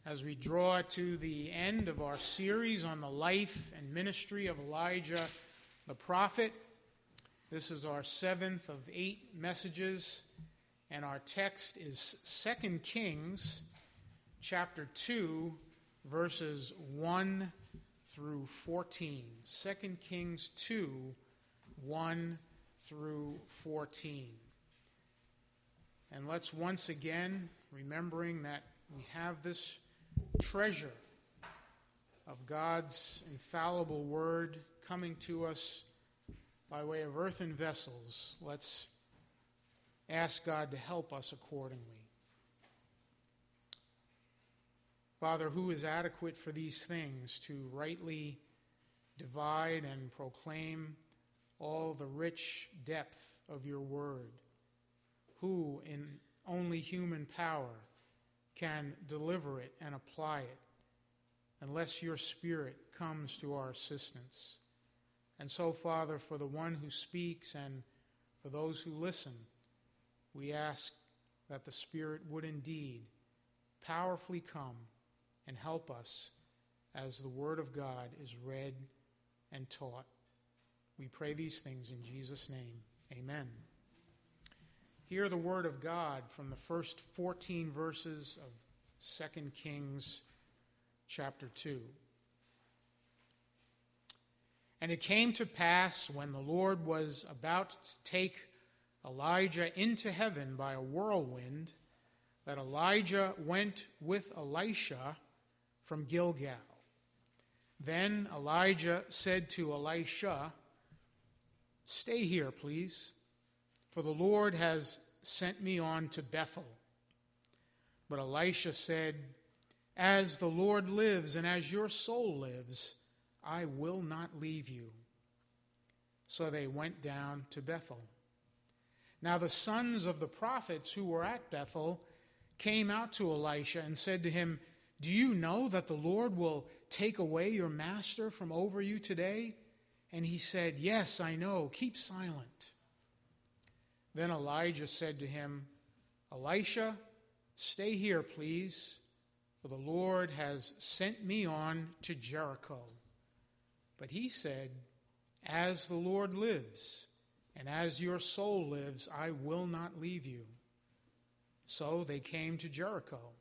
As we draw to the end of our series on the life and ministry of Elijah the prophet, this is our 7th of 8 messages, and our text is 2 Kings chapter 2, verses 1 through 14. 2 Kings 2, 1 through 14. And let's once again, remembering that we have this treasure of God's infallible word coming to us by way of earthen vessels, let's ask God to help us accordingly. Father, who is adequate for these things to rightly divide and proclaim all the rich depth of your word? Who in only human power can deliver it and apply it unless your Spirit comes to our assistance? And so, Father, for the one who speaks and for those who listen, we ask that the Spirit would indeed powerfully come and help us as the Word of God is read and taught. We pray these things in Jesus' name. Amen. Hear the word of God from the first 14 verses of 2 Kings chapter 2. And it came to pass when the Lord was about to take Elijah into heaven by a whirlwind, that Elijah went with Elisha from Gilgal. Then Elijah said to Elisha, "Stay here, please, for the Lord has sent me on to Bethel." But Elisha said, "As the Lord lives and as your soul lives, I will not leave you." So they went down to Bethel. Now the sons of the prophets who were at Bethel came out to Elisha and said to him, "Do you know that the Lord will take away your master from over you today?" And he said, "Yes, I know. Keep silent." Then Elijah said to him, "Elisha, stay here, please, for the Lord has sent me on to Jericho." But he said, "As the Lord lives, and as your soul lives, I will not leave you." So they came to Jericho.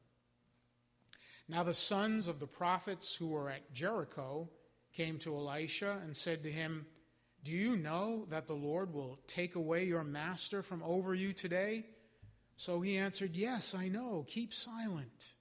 Now the sons of the prophets who were at Jericho came to Elisha and said to him, "Do you know that the Lord will take away your master from over you today?" So he answered, "Yes, I know. Keep silent."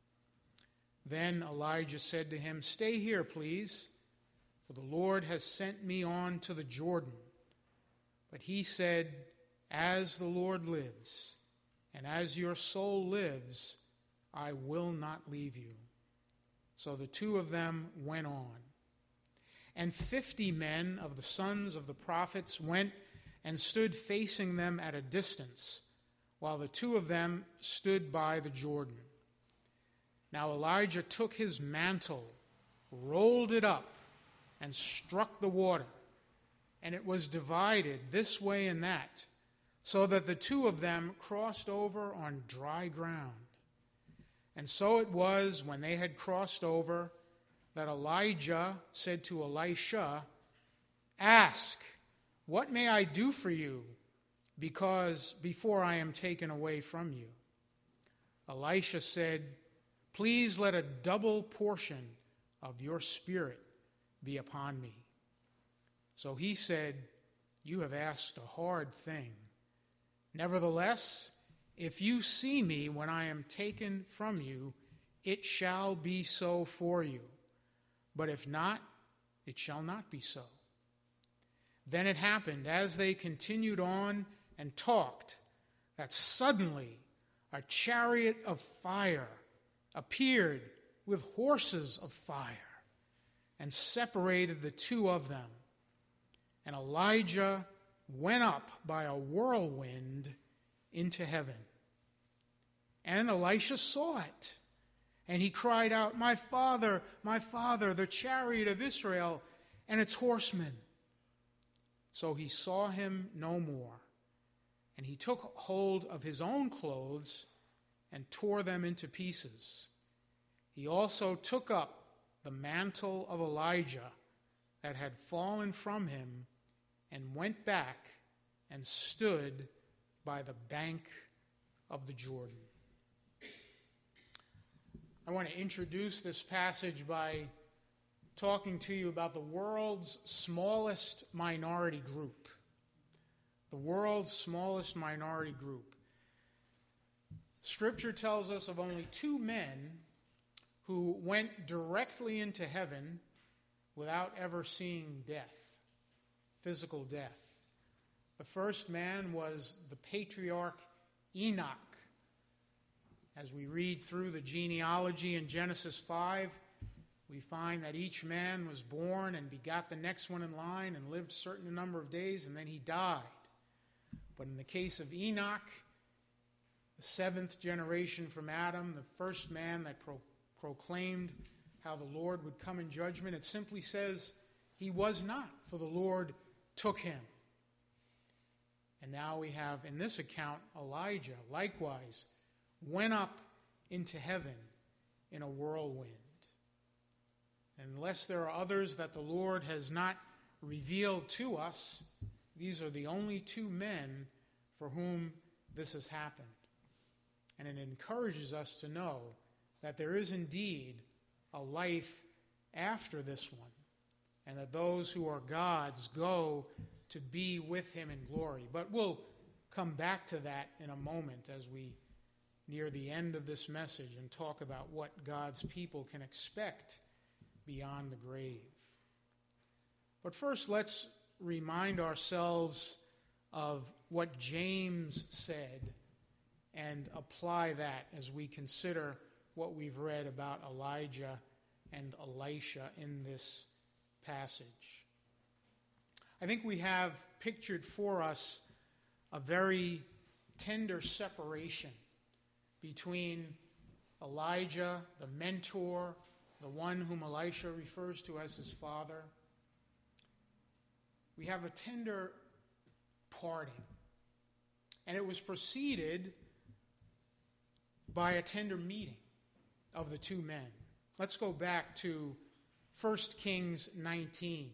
Then Elijah said to him, "Stay here, please, for the Lord has sent me on to the Jordan." But he said, "As the Lord lives, and as your soul lives, I will not leave you." So the two of them went on. And 50 men of the sons of the prophets went and stood facing them at a distance, while the two of them stood by the Jordan. Now Elijah took his mantle, rolled it up, and struck the water, and it was divided this way and that, so that the two of them crossed over on dry ground. And so it was, when they had crossed over, that Elijah said to Elisha, "Ask, what may I do for you, because before I am taken away from you?" Elisha said, "Please let a double portion of your spirit be upon me." So he said, "You have asked a hard thing. Nevertheless, if you see me when I am taken from you, it shall be so for you. But if not, it shall not be so." Then it happened, as they continued on and talked, that suddenly a chariot of fire appeared with horses of fire and separated the two of them. And Elijah went up by a whirlwind into heaven. And Elisha saw it. And he cried out, my father, the chariot of Israel and its horsemen." So he saw him no more. And he took hold of his own clothes and tore them into pieces. he also took up the mantle of Elijah that had fallen from him and went back and stood by the bank of the Jordan. I want to introduce this passage by talking to you about the world's smallest minority group. The world's smallest minority group. Scripture tells us of only two men who went directly into heaven without ever seeing death, physical death. The first man was the patriarch Enoch. As we read through the genealogy in Genesis 5, we find that each man was born and begot the next one in line and lived a certain number of days, and then he died. But in the case of Enoch, the seventh generation from Adam, the first man that proclaimed how the Lord would come in judgment, it simply says he was not, for the Lord took him. And now we have in this account Elijah, likewise, went up into heaven in a whirlwind. Unless there are others that the Lord has not revealed to us, these are the only two men for whom this has happened. And it encourages us to know that there is indeed a life after this one, and that those who are God's go to be with him in glory. But we'll come back to that in a moment as we near the end of this message and talk about what God's people can expect beyond the grave. But first, let's remind ourselves of what James said and apply that as we consider what we've read about Elijah and Elisha in this passage. I think we have pictured for us a very tender separation between Elijah, the mentor, the one whom Elisha refers to as his father. We have a tender parting. And it was preceded by a tender meeting of the two men. Let's go back to 1 Kings 19.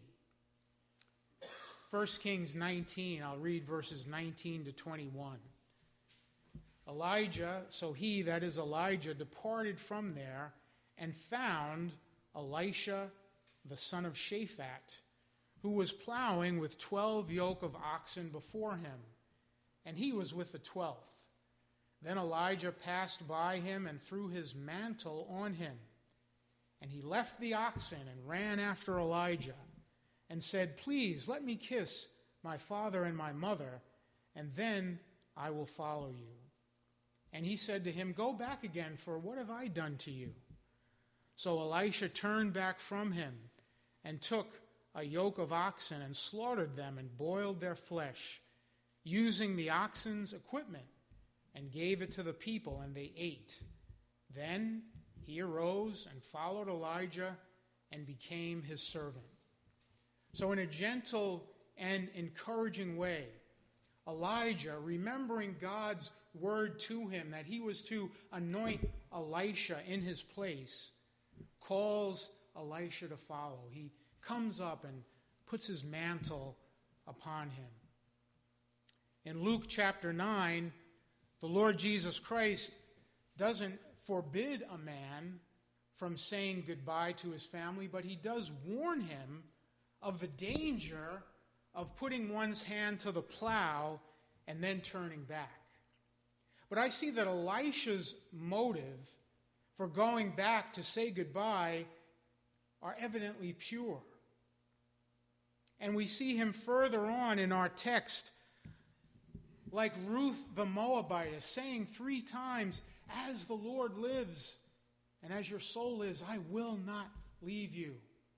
1 Kings 19, I'll read verses 19 to 21. Elijah, so he, that is Elijah, departed from there and found Elisha, the son of Shaphat, who was plowing with 12 yoke of oxen before him, and he was with the 12th. Then Elijah passed by him and threw his mantle on him. And he left the oxen and ran after Elijah and said, "Please let me kiss my father and my mother, and then I will follow you." And he said to him, "Go back again, for what have I done to you?" So Elisha turned back from him and took a yoke of oxen and slaughtered them and boiled their flesh, using the oxen's equipment, and gave it to the people, and they ate. Then he arose and followed Elijah and became his servant. So in a gentle and encouraging way, Elijah, remembering God's word to him that he was to anoint Elisha in his place, calls Elisha to follow. He comes up and puts his mantle upon him. In Luke chapter 9, the Lord Jesus Christ doesn't forbid a man from saying goodbye to his family, but he does warn him of the danger of putting one's hand to the plow and then turning back. But I see that Elisha's motive for going back to say goodbye are evidently pure. And we see him further on in our text, like Ruth the Moabitess, saying 3 times, "As the Lord lives, and as your soul lives, I will not leave you."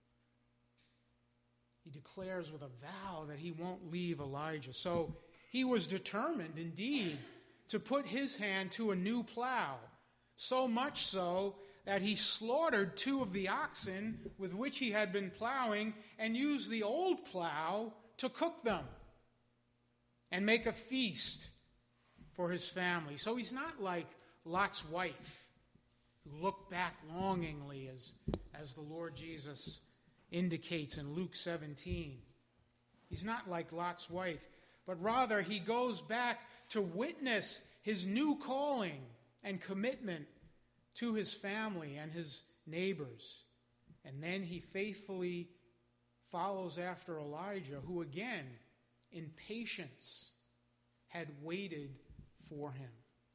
He declares with a vow that he won't leave Elijah. So he was determined, indeed, to put his hand to a new plow, so much so that he slaughtered 2 of the oxen with which he had been plowing and used the old plow to cook them and make a feast for his family. So he's not like Lot's wife, who look back longingly, as the Lord Jesus indicates in Luke 17. He's not like Lot's wife, but rather he goes back to witness his new calling and commitment to his family and his neighbors. And then he faithfully follows after Elijah, who again, in patience, had waited for him.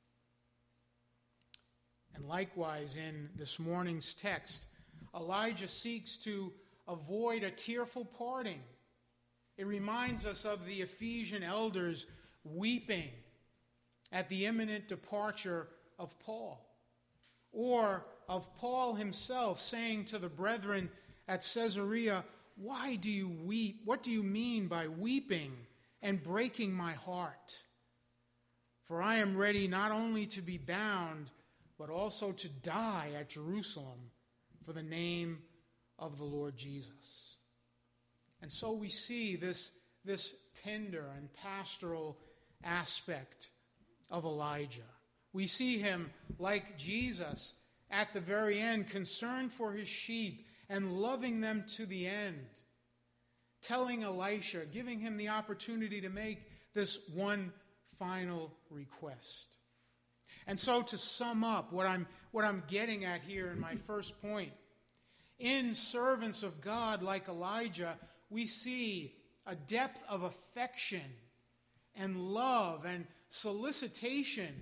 And likewise, in this morning's text, Elijah seeks to avoid a tearful parting. It reminds us of the Ephesian elders weeping at the imminent departure of Paul, or of Paul himself saying to the brethren at Caesarea, "Why do you weep? What do you mean by weeping and breaking my heart? For I am ready not only to be bound, but also to die at Jerusalem for the name of the Lord Jesus." And so we see this tender and pastoral aspect of Elijah. We see him, like Jesus, at the very end, concerned for his sheep and loving them to the end, telling Elisha, giving him the opportunity to make this one final request. And so to sum up what I'm getting at here in my first point, in servants of God like Elijah, we see a depth of affection and love and solicitation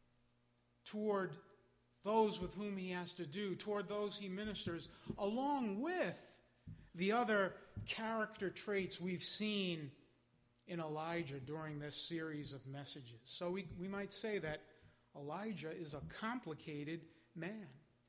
toward those with whom he has to do, toward those he ministers, along with the other character traits we've seen in Elijah during this series of messages. So we might say that Elijah is a complicated man.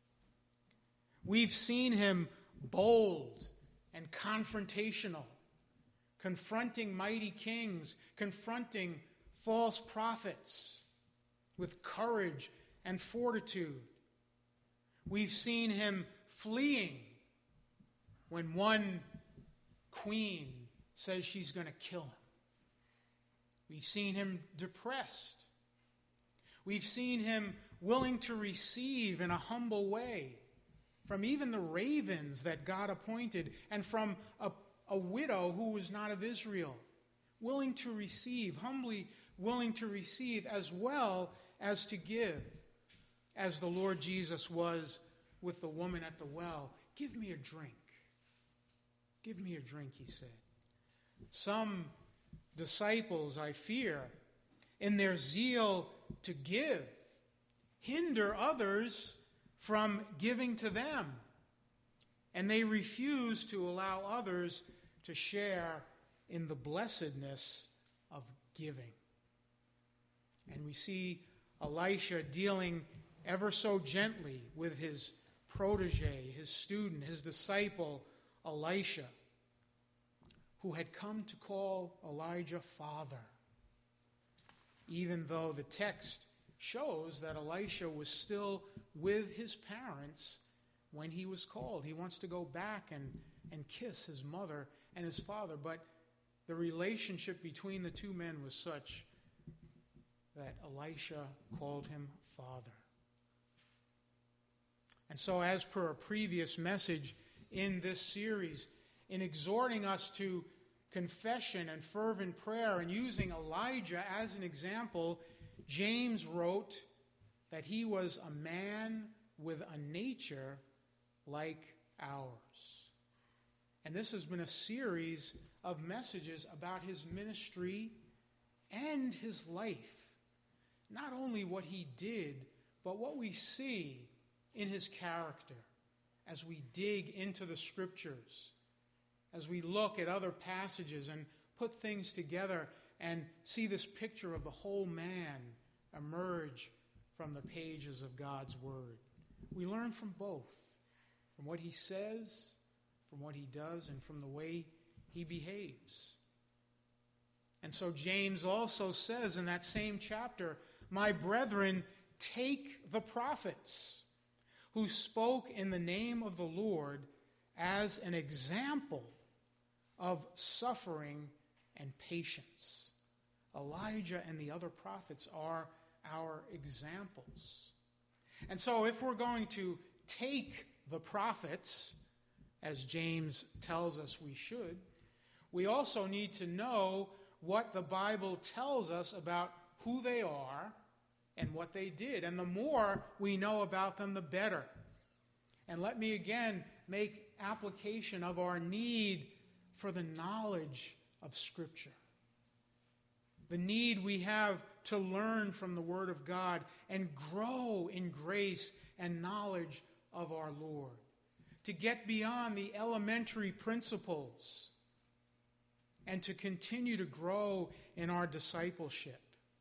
We've seen him bold and confrontational, confronting mighty kings, confronting false prophets with courage and fortitude. We've seen him fleeing when one queen says she's going to kill him. We've seen him depressed. We've seen him willing to receive in a humble way from even the ravens that God appointed and from a widow who was not of Israel. Willing to receive, humbly willing to receive as well as to give, as the Lord Jesus was with the woman at the well. "Give me a drink. Give me a drink," he said. Some disciples, I fear, in their zeal to give, hinder others from giving to them. And they refuse to allow others to share in the blessedness of giving. And we see Elisha dealing ever so gently with his protege, his student, his disciple, Elisha, who had come to call Elijah father, even though the text shows that Elisha was still with his parents when he was called. He wants to go back and kiss his mother and his father, but the relationship between the two men was such that Elisha called him father. And so, as per a previous message in this series, in exhorting us to confession and fervent prayer and using Elijah as an example, James wrote that he was a man with a nature like ours. And this has been a series of messages about his ministry and his life. Not only what he did, but what we see in his character as we dig into the Scriptures, as we look at other passages and put things together and see this picture of the whole man emerge from the pages of God's Word. We learn from both, from what he says, from what he does, and from the way he behaves. And so James also says in that same chapter, "My brethren, take the prophets who spoke in the name of the Lord as an example of suffering and patience." Elijah and the other prophets are our examples. And so if we're going to take the prophets, as James tells us we should, we also need to know what the Bible tells us about who they are and what they did. And the more we know about them, the better. And let me again make application of our need for the knowledge of Scripture. The need we have to learn from the Word of God and grow in grace and knowledge of our Lord. To get beyond the elementary principles and to continue to grow in our discipleship.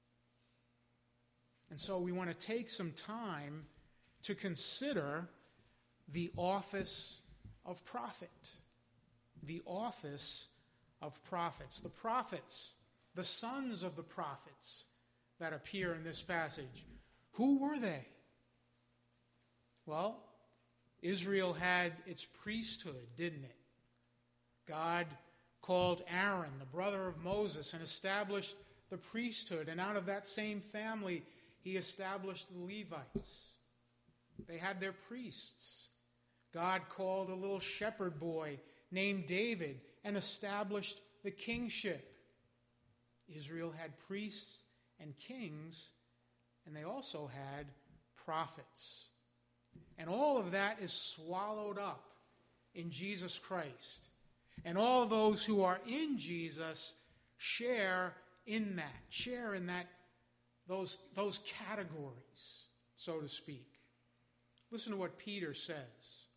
And so we want to take some time to consider the office of prophet. The office of prophets. The prophets, the sons of the prophets that appear in this passage. Who were they? Well, Israel had its priesthood, didn't it? God called Aaron, the brother of Moses, and established the priesthood. And out of that same family, he established the Levites. They had their priests. God called a little shepherd boy named David and established the kingship. Israel had priests and kings, and they also had prophets. And all of that is swallowed up in Jesus Christ. And all those who are in Jesus share in that, those categories, so to speak. Listen to what Peter says.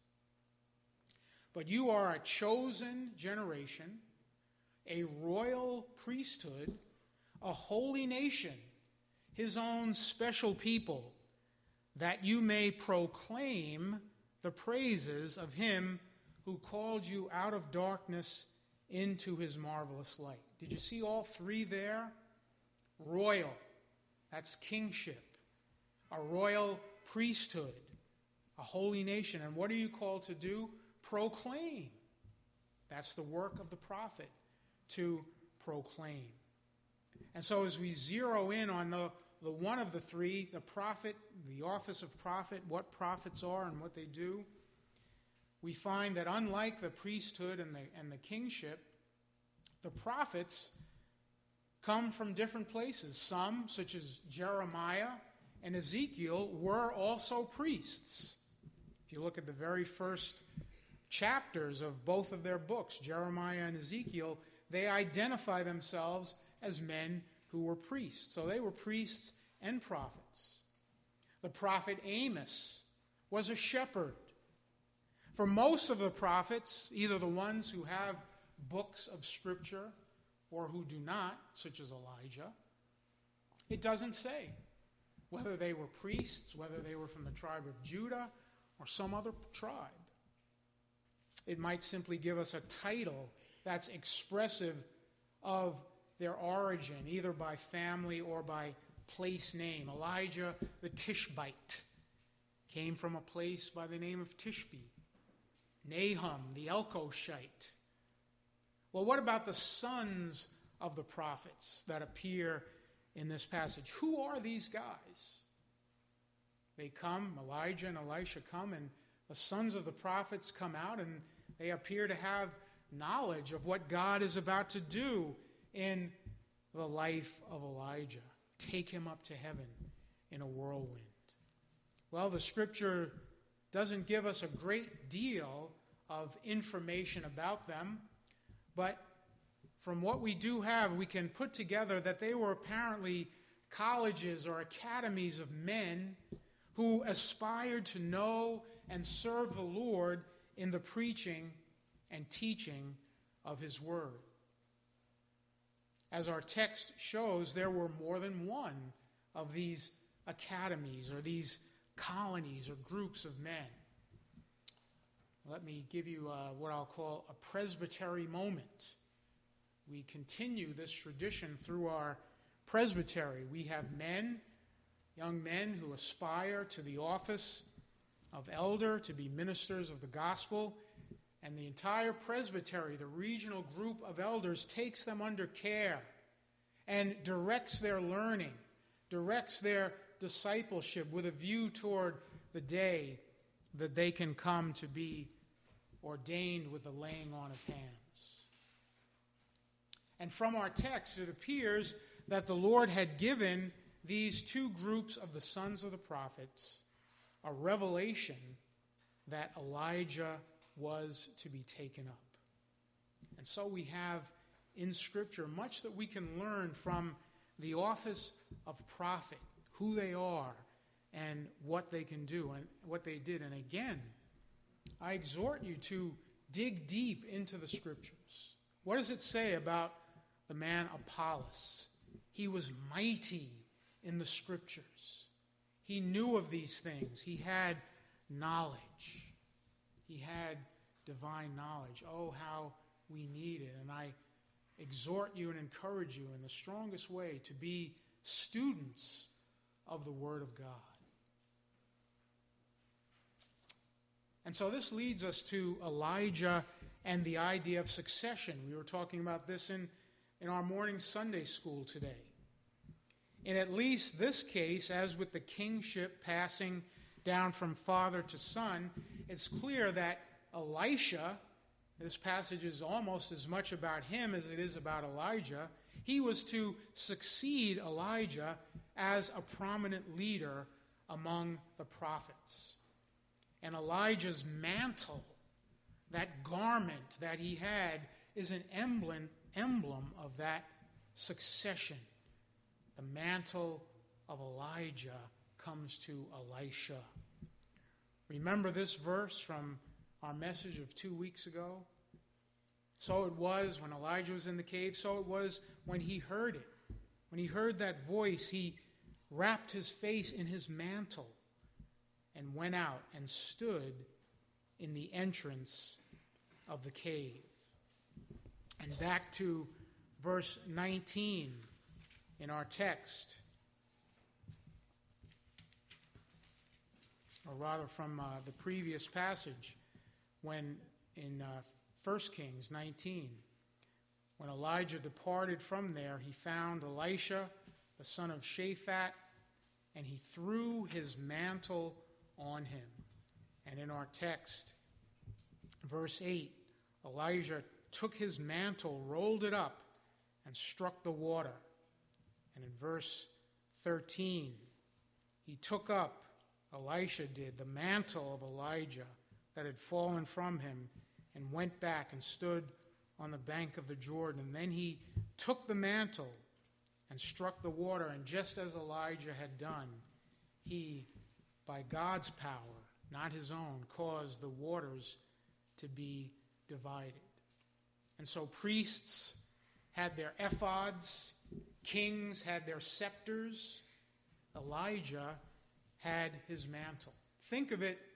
But you are a chosen generation, a royal priesthood, a holy nation, his own special people, that you may proclaim the praises of him who called you out of darkness into his marvelous light. Did you see all three there? Royal, that's kingship. A royal priesthood, a holy nation. And what are you called to do? Proclaim. That's the work of the prophet, to proclaim. And so as we zero in on the one of the three, the prophet, the office of prophet, what prophets are and what they do, we find that unlike the priesthood and the kingship, the prophets come from different places. Some, such as Jeremiah and Ezekiel, were also priests. If you look at the very first chapters of both of their books, Jeremiah and Ezekiel, they identify themselves as men who were priests. So they were priests and prophets. The prophet Amos was a shepherd. For most of the prophets, either the ones who have books of Scripture or who do not, such as Elijah, it doesn't say whether they were priests, whether they were from the tribe of Judah or some other tribe. It might simply give us a title that's expressive of their origin, either by family or by place name. Elijah the Tishbite came from a place by the name of Tishbe. Nahum the Elkoshite. Well, what about the sons of the prophets that appear in this passage? Who are these guys? They come, Elijah and Elisha come, and the sons of the prophets come out, and they appear to have knowledge of what God is about to do in the life of Elijah. Take him up to heaven in a whirlwind. Well, the Scripture doesn't give us a great deal of information about them, but from what we do have, we can put together that they were apparently colleges or academies of men who aspired to know and serve the Lord in the preaching and teaching of his word. As our text shows, there were more than one of these academies or these colonies or groups of men. Let me give you what I'll call a presbytery moment. We continue this tradition through our presbytery. We have men, young men who aspire to the office of elder, to be ministers of the gospel, and the entire presbytery, the regional group of elders, takes them under care and directs their learning, directs their discipleship with a view toward the day that they can come to be ordained with the laying on of hands. And from our text, it appears that the Lord had given these two groups of the sons of the prophets a revelation that Elijah was to be taken up. And so we have in Scripture much that we can learn from the office of prophet, who they are and what they can do and what they did. And again, I exhort you to dig deep into the Scriptures. What does it say about the man Apollos? He was mighty in the Scriptures. He knew of these things. He had knowledge. He had divine knowledge. Oh, how we need it. And I exhort you and encourage you in the strongest way to be students of the Word of God. And so this leads us to Elijah and the idea of succession. We were talking about this in our morning Sunday school today. In at least this case, as with the kingship passing down from father to son, it's clear that Elisha, this passage is almost as much about him as it is about Elijah, he was to succeed Elijah as a prominent leader among the prophets. And Elijah's mantle, that garment that he had, is an emblem of that succession. The mantle of Elijah comes to Elisha. Remember this verse from our message of 2 weeks ago? So it was when Elijah was in the cave, so it was when he heard it. When he heard that voice, he wrapped his face in his mantle and went out and stood in the entrance of the cave. And back to verse 19 in our text, or rather from the previous passage, when in 1 Kings 19, when Elijah departed from there, he found Elisha, the son of Shaphat, and he threw his mantle on him. And in our text, verse 8, Elijah took his mantle, rolled it up, and struck the water. And in verse 13, he took up, Elisha did, the mantle of Elijah that had fallen from him, and went back and stood on the bank of the Jordan. And then he took the mantle and struck the water, and just as Elijah had done, he, by God's power, not his own, caused the waters to be divided. And so priests had their ephods, kings had their scepters, Elijah had his mantle. Think of it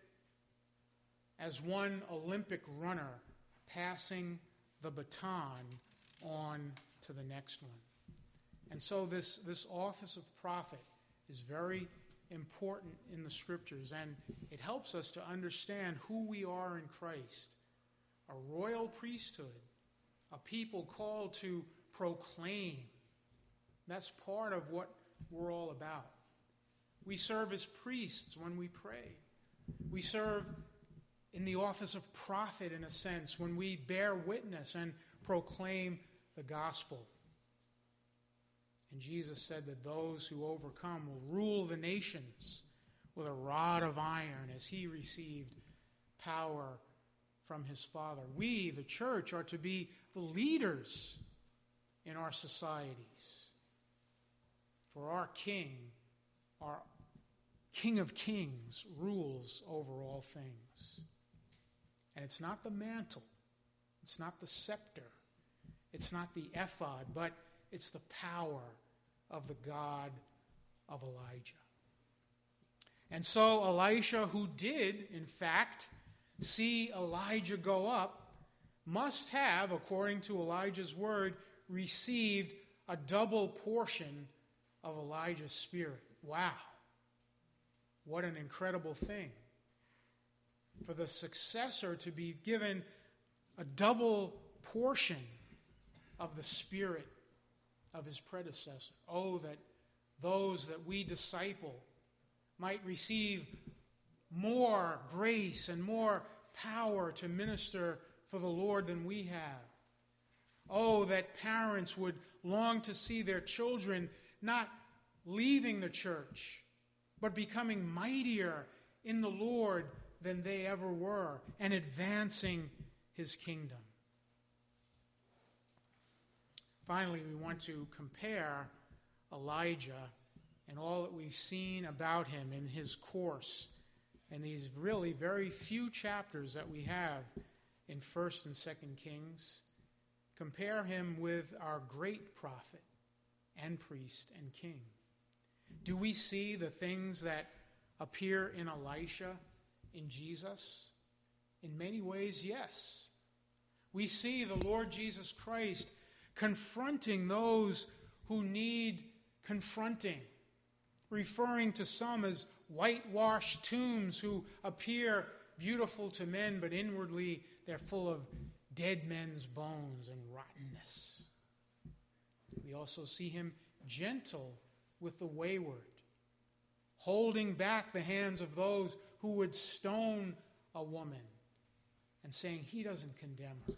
as one Olympic runner passing the baton on to the next one. And so this office of prophet is very important in the Scriptures, and it helps us to understand who we are in Christ. A royal priesthood, a people called to proclaim. That's part of what we're all about. We serve as priests when we pray. We serve in the office of prophet, in a sense, when we bear witness and proclaim the gospel. And Jesus said that those who overcome will rule the nations with a rod of iron as he received power from his Father. We, the church, are to be the leaders in our societies. For our King of Kings, rules over all things. And it's not the mantle, it's not the scepter, it's not the ephod, but it's the power of the God of Elijah. And so Elisha, who did, in fact, see Elijah go up, must have, according to Elijah's word, received a double portion of Elijah's spirit. Wow. What an incredible thing. For the successor to be given a double portion of the spirit of his predecessor. Oh, that those that we disciple might receive more grace and more power to minister for the Lord than we have. Oh, that parents would long to see their children not leaving the church, but becoming mightier in the Lord than they ever were, and advancing his kingdom. Finally, we want to compare Elijah and all that we've seen about him in his course in these really very few chapters that we have in 1st and 2nd Kings. Compare him with our great prophet and priest and king. Do we see the things that appear in Elisha in Jesus? In many ways, yes. We see the Lord Jesus Christ confronting those who need confronting, referring to some as whitewashed tombs who appear beautiful to men, but inwardly they're full of dead men's bones and rottenness. We also see him gentle with the wayward, holding back the hands of those who would stone a woman and saying he doesn't condemn her.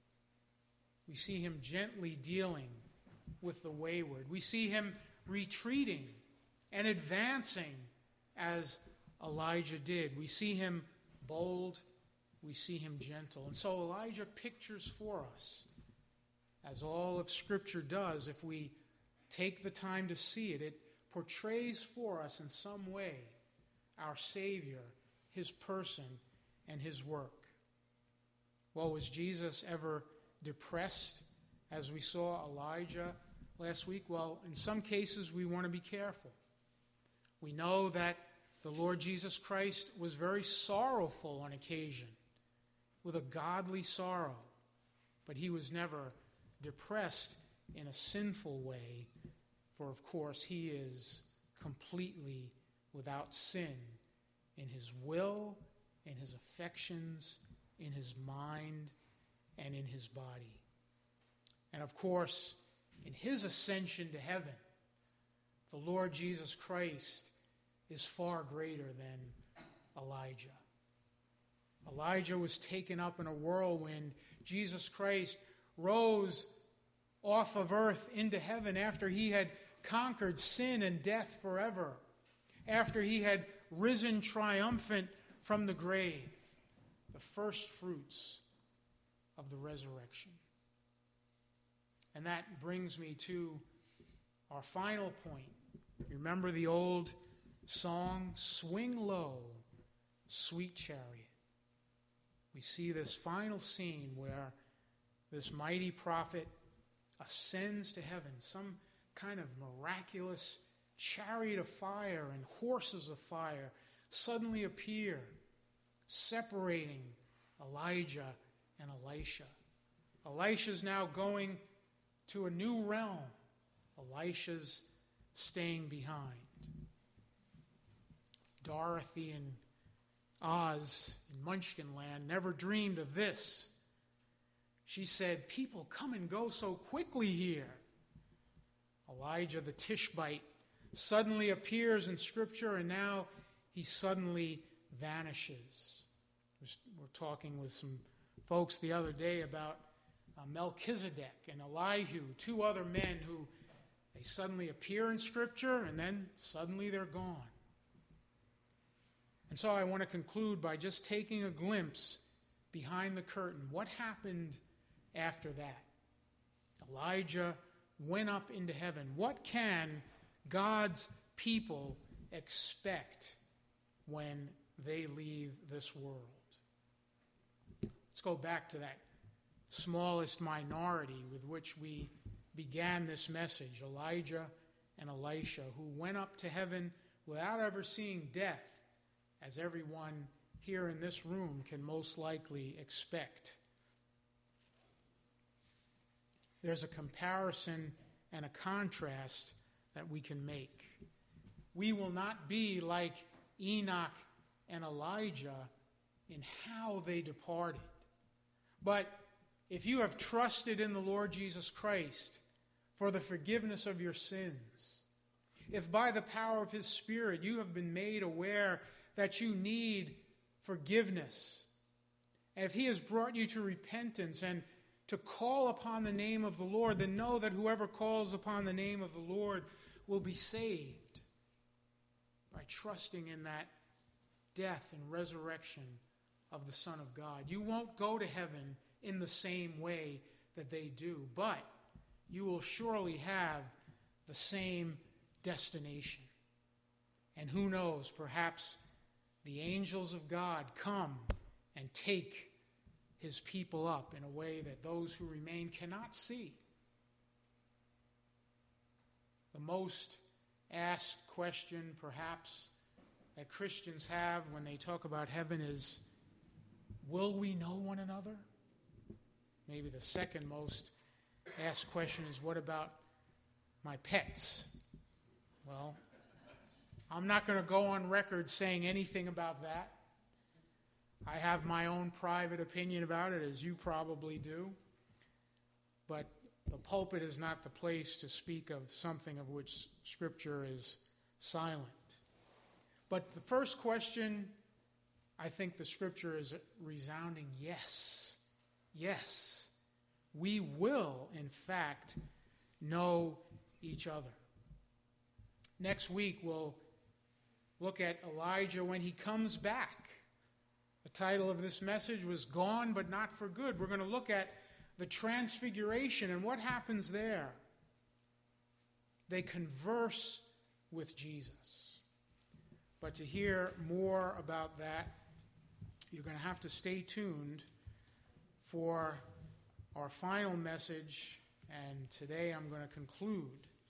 We see him gently dealing with the wayward. We see him retreating and advancing as Elijah did. We see him bold. We see him gentle. And so Elijah pictures for us, as all of Scripture does, if we take the time to see it, it portrays for us in some way our Savior, his person, and his work. Well, was Jesus ever depressed as we saw Elijah last week? Well, in some cases we want to be careful. We know that the Lord Jesus Christ was very sorrowful on occasion, with a godly sorrow, but he was never depressed in a sinful way, for of course he is completely without sin in his will, in his affections, in his mind, and in his body. And of course, in his ascension to heaven, the Lord Jesus Christ is far greater than Elijah. Elijah was taken up in a whirlwind. Jesus Christ rose off of earth into heaven after he had conquered sin and death forever, after he had risen triumphant from the grave, the first fruits of the resurrection. And that brings me to our final point. You remember the old song, "Swing Low, Sweet Chariot." We see this final scene where this mighty prophet ascends to heaven. Some kind of miraculous chariot of fire and horses of fire suddenly appear, separating Elijah and Elisha. Elisha's now going to a new realm. Elisha's staying behind. Dorothy and Oz in Munchkinland never dreamed of this. She said, "People come and go so quickly here." Elijah the Tishbite suddenly appears in Scripture, and now he suddenly vanishes. We're talking with some folks the other day about Melchizedek and Elihu, two other men who they suddenly appear in Scripture, and then suddenly they're gone. And so I want to conclude by just taking a glimpse behind the curtain. What happened after that? Elijah went up into heaven. What can God's people expect when they leave this world? Let's go back to that smallest minority with which we began this message, Elijah and Elisha, who went up to heaven without ever seeing death, as everyone here in this room can most likely expect. There's a comparison and a contrast that we can make. We will not be like Enoch and Elijah in how they departed. But if you have trusted in the Lord Jesus Christ for the forgiveness of your sins, if by the power of his Spirit you have been made aware that you need forgiveness, and if he has brought you to repentance and to call upon the name of the Lord, then know that whoever calls upon the name of the Lord will be saved by trusting in that death and resurrection of the Son of God. You won't go to heaven in the same way that they do, but you will surely have the same destination. And who knows, perhaps the angels of God come and take his people up in a way that those who remain cannot see. The most asked question, perhaps, that Christians have when they talk about heaven is, will we know one another? Maybe the second most asked question is, what about my pets? Well, I'm not going to go on record saying anything about that. I have my own private opinion about it, as you probably do. But the pulpit is not the place to speak of something of which Scripture is silent. But the first question, I think the Scripture is a resounding yes. Yes. We will, in fact, know each other. Next week, we'll look at Elijah when he comes back. The title of this message was Gone But Not for Good. We're going to look at the transfiguration and what happens there. They converse with Jesus. But to hear more about that, you're going to have to stay tuned for our final message. And today I'm going to conclude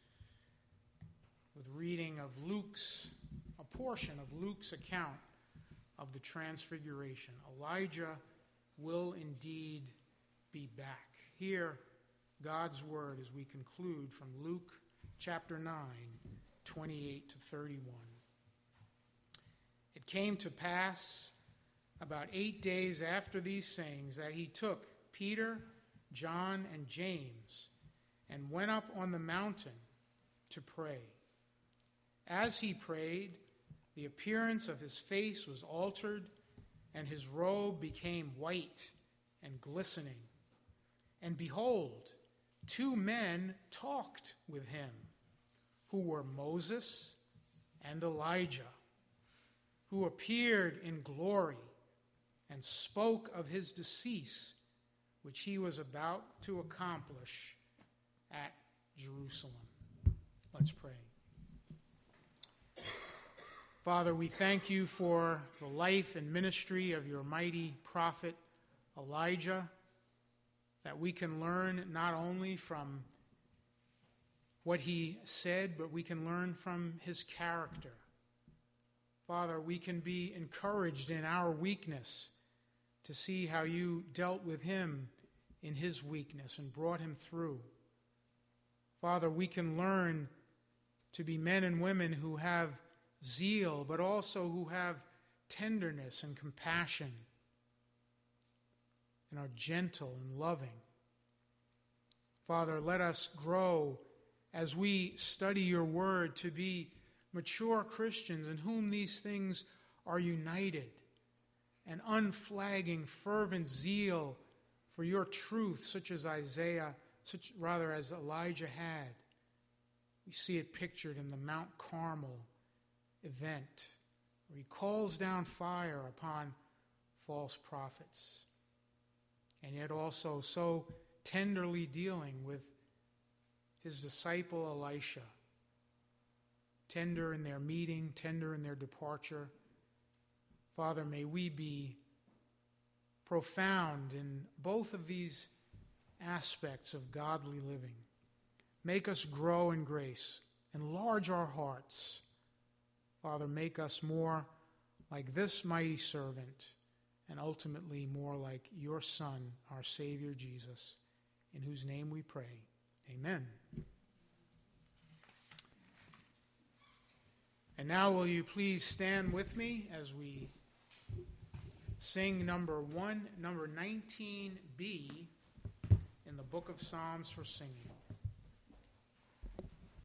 with reading of a portion of Luke's account of the transfiguration. Elijah will indeed be back. Hear God's word as we conclude from Luke chapter 9, 28 to 31. It came to pass about 8 days after these sayings that he took Peter, John, and James and went up on the mountain to pray. As he prayed, the appearance of his face was altered, and his robe became white and glistening. And behold, 2 men talked with him, who were Moses and Elijah, who appeared in glory and spoke of his decease, which he was about to accomplish at Jerusalem. Let's pray. Father, we thank you for the life and ministry of your mighty prophet Elijah, that we can learn not only from what he said, but we can learn from his character. Father, we can be encouraged in our weakness to see how you dealt with him in his weakness and brought him through. Father, we can learn to be men and women who have zeal, but also who have tenderness and compassion and are gentle and loving. Father, let us grow as we study your word to be mature Christians in whom these things are united, an unflagging, fervent zeal for your truth, such as as Elijah had. We see it pictured in the Mount Carmel event, where he calls down fire upon false prophets, and yet also so tenderly dealing with his disciple Elisha, tender in their meeting, tender in their departure. Father, may we be profound in both of these aspects of godly living. Make us grow in grace. Enlarge our hearts. Father, make us more like this mighty servant, and ultimately more like your Son, our Savior Jesus, in whose name we pray. Amen. And now will you please stand with me as we sing number 19B in the book of Psalms for singing.